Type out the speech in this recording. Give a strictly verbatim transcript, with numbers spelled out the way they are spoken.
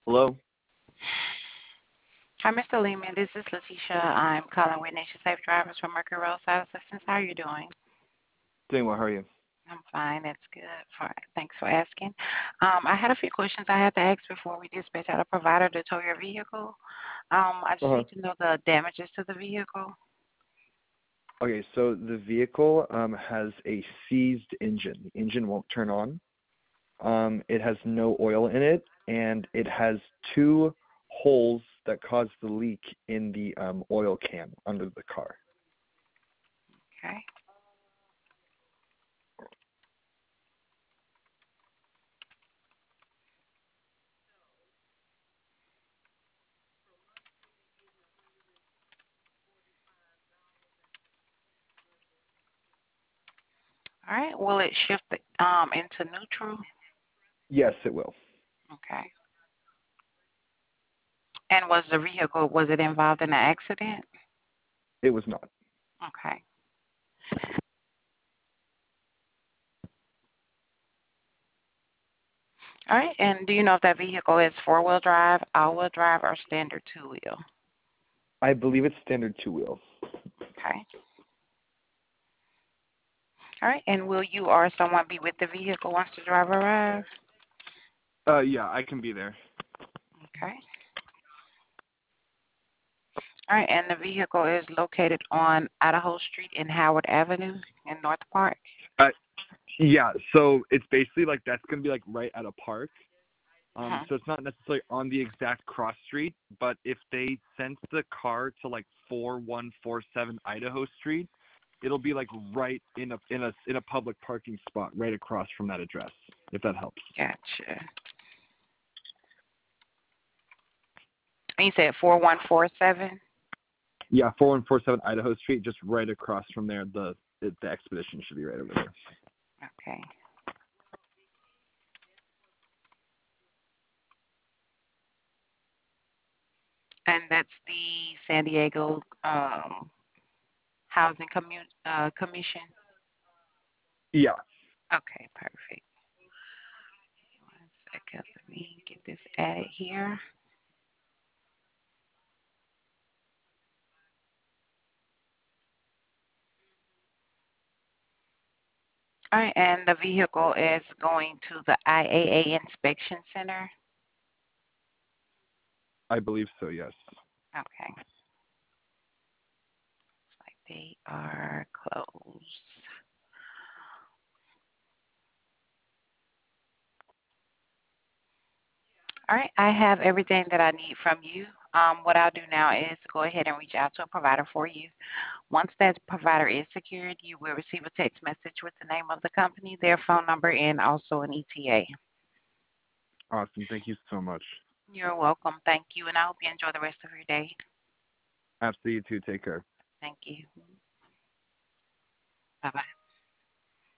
Hello? Hi, Mister Lehman. This is Letitia. I'm calling with Nation Safe Drivers from Mercury Roadside Assistance. How are you doing? Doing well, how are you? I'm fine. That's good. For, thanks for asking. Um, I had a few questions I had to ask before we dispatch out a provider to tow your vehicle. Um, I just Uh-huh. need to know the damages to the vehicle. Okay, so the vehicle um, has a seized engine. The engine won't turn on. Um, it has no oil in it, and it has two holes that caused the leak in the um, oil can under the car. Okay. All right. Will it shift um, into neutral? Yes, it will. Okay. And was the vehicle, was it involved in an accident? It was not. Okay. All right. And do you know if that vehicle is four-wheel drive, all-wheel drive, or standard two-wheel? I believe it's standard two wheels. Okay. All right. And will you or someone be with the vehicle once the driver arrives? Uh, yeah, I can be there. Okay. All right. And the vehicle is located on Idaho Street and Howard Avenue in North Park. Uh, yeah, so it's basically like that's going to be like right at a park. Um, Uh-huh. so it's not necessarily on the exact cross street, but if they sent the car to like four one four seven Idaho Street, it'll be like right in a in a in a public parking spot right across from that address, if that helps. Gotcha. And you said four one four seven? Yeah, four one four seven Idaho Street, just right across from there. The the expedition should be right over there. Okay. And that's the San Diego um, Housing Commun- uh, Commission? Yeah, Okay, perfect. One second. Let me get this added here. All right. And the vehicle is going to the I A A Inspection Center? I believe so. Yes. Okay. Looks like they are closed. All right, I have everything that I need from you. Um, what I'll do now is go ahead and reach out to a provider for you. Once that provider is secured, you will receive a text message with the name of the company, their phone number, and also an E T A. Awesome. Thank you so much. You're welcome. Thank you, and I hope you enjoy the rest of your day. Absolutely. You too. Take care. Thank you. Bye bye.